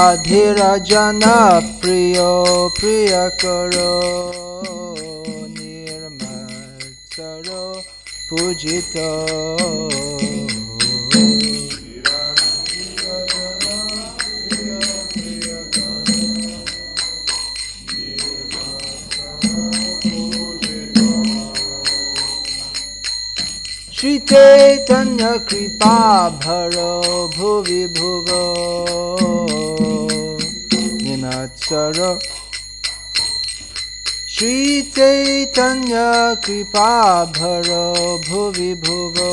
Radhira Jana Priyo Priyakaro Nirmatsaro Pujito Shri Chaitanya Kripa Bharo Bhuvi Bhuvo Ninatsara Shri Chaitanya Kripa Bharo Bhuvi Bhuvo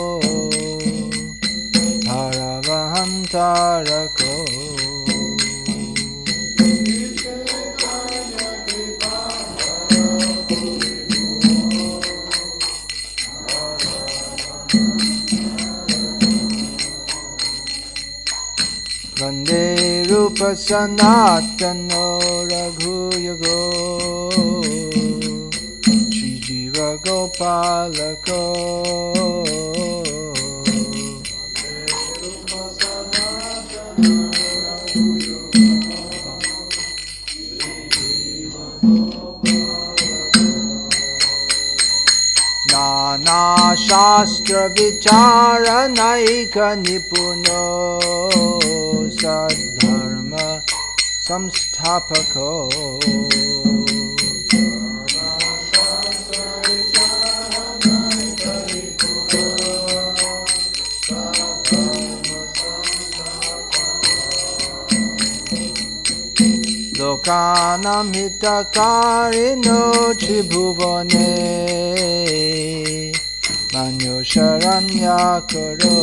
Bharavahantarako Vande Rupa Sanatano Raghuyugo Shri Jiva Gopalako Nana Shastra Vichara Naika Nipuno Sadharma Samsthapako Lokanam Hitakarino Tribhuvane Manyo Sharanyakaro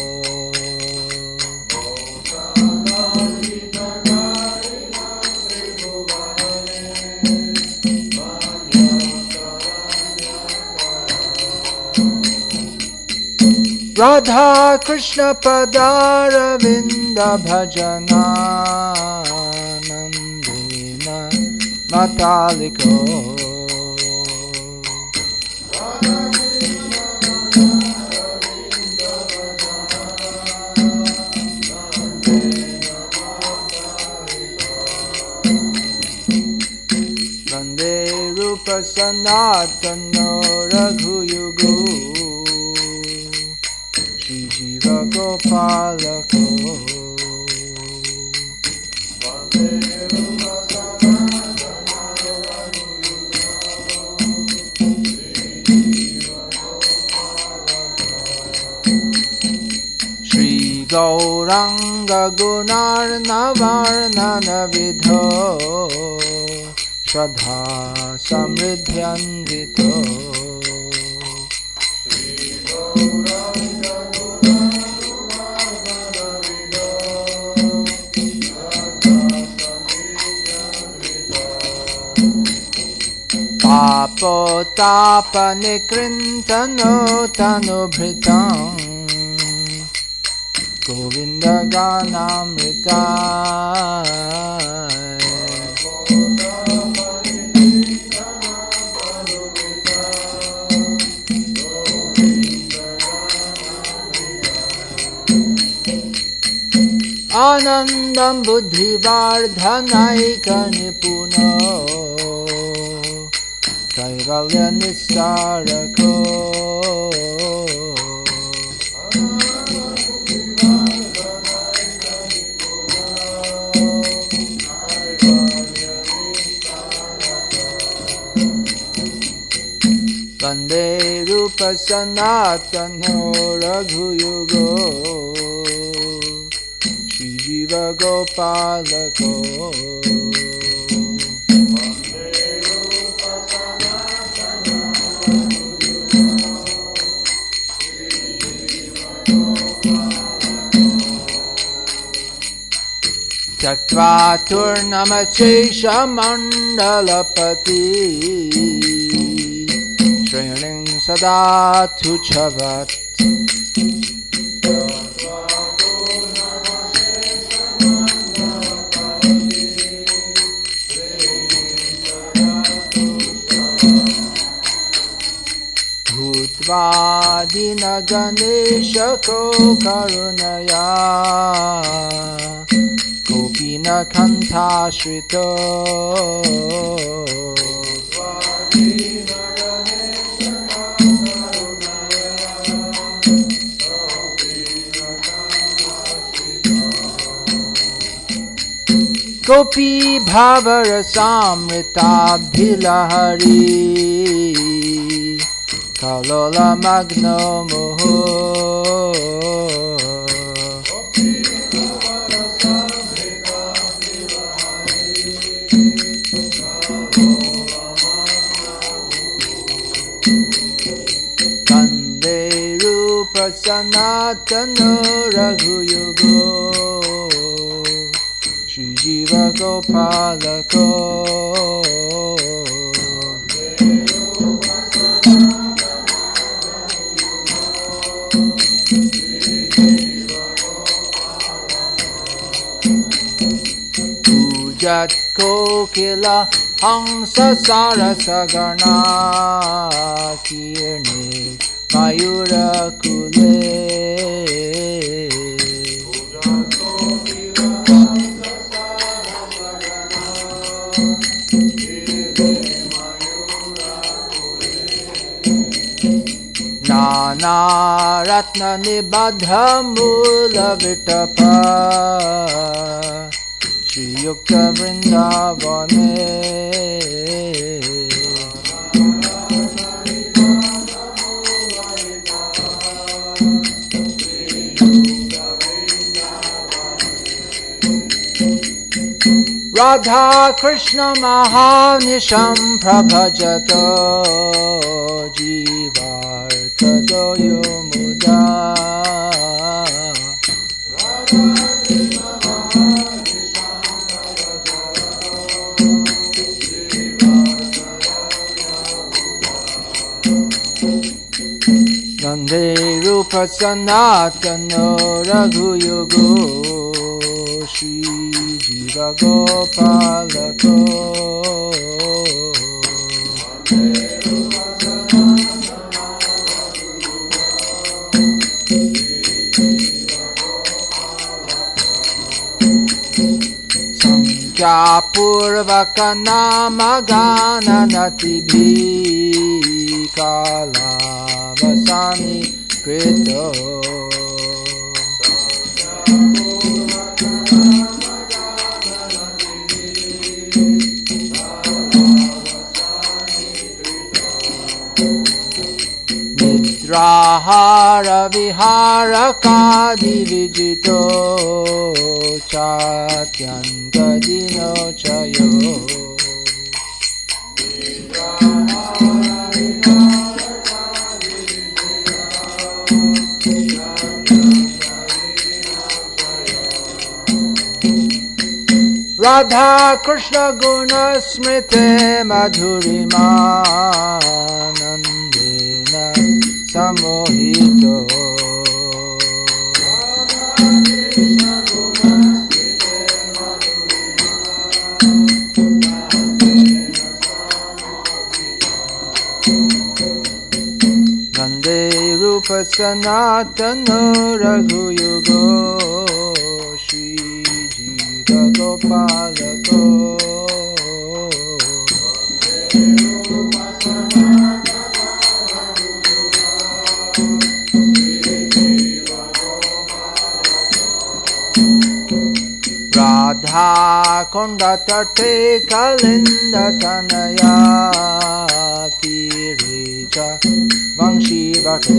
Radha Krishna Padara Vinda Bhajana Nandina Mataliko Vande Rupa Sanatano Raghuyugo Shri Jiva Gopalako Shri Gauranga Gunarnavarnana Vidho Shraddha Samridhyanvito Tapo Tapa Nikrintano Tanubhritam Govinda Ganamrita Anandam Buddhivardhanaika Nipuno Kaivalya Nisarako Vande Rupa Sanatano Raghuyugo Shri Jiva Gopalako Tyaktva Turnamachesha Mandalapati Shrining Sada Tuchavat Bhutva Ganesha Ko Karunaya Dina Kanta Shrito Gopi Bhavarasamrita Bhilahari Kalola Magno Moho Kande Rupa Sanatana Raghuyugo Shri Jiva Gopalako Pujat Kokila Hangsa Sarasagana Kirni Mayura Kule Nana Ratna Nibadha Mula Vitapa Shri Yukta Vrindavane Radha Krishna Mahanisham Prabhajato Jivartadoyo Muda Gande Rupa Sanatano Raghuyugo Shri Jiva Gopalako Sankhya Purvaka Namagana Natibhi Kala Vasani Krito Nidrahara Vihara Kadi Vijito Chatyanga Dino Chayo Radha Krishna Guna Smrite Madhurima Nandena Samohito Gande Rupa Sanatana Raghuyugo Shri Jiva Gopalako Radha Konda Tate Kalinda Tanaya Tireja Vangshi Vate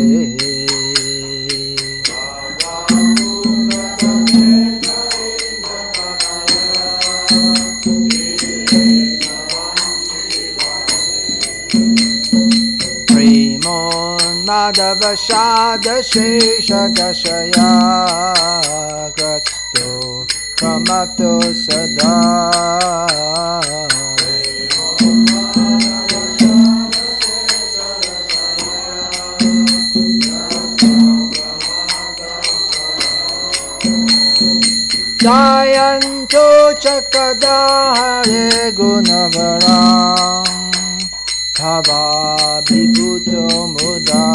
Madhava Shada Shesha Dashaya Krasto Kamato Sada Jayanto Chakadahare Gunavaram Bhava Vibhuto Muda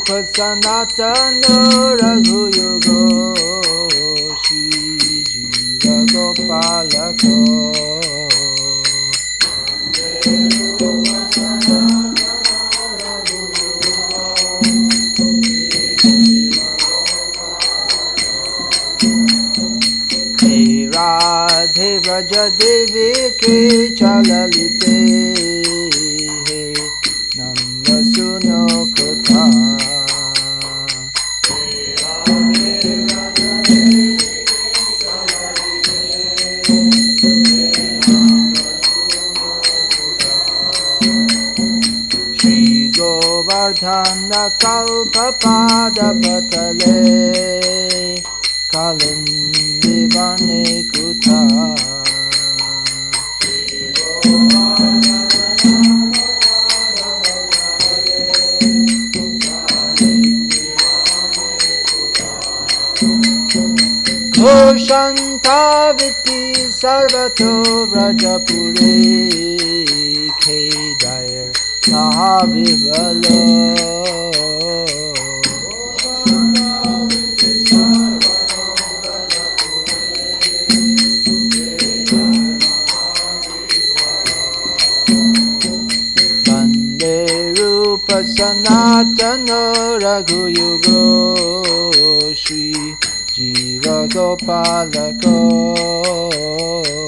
Rupa Sanatana Raghuyugo Shri Jiva Gopalako Radhe Vraja Devi Ke Chalalite He Nanda Suno Kotha Shri Govardhana Kalpa Pada Patale Kalindi Vane Kuta Koshanta Viti Sarvato Vrajapure Kedair Mahavivalo Sanatana Raghuyugo Shri Jiva Gopalako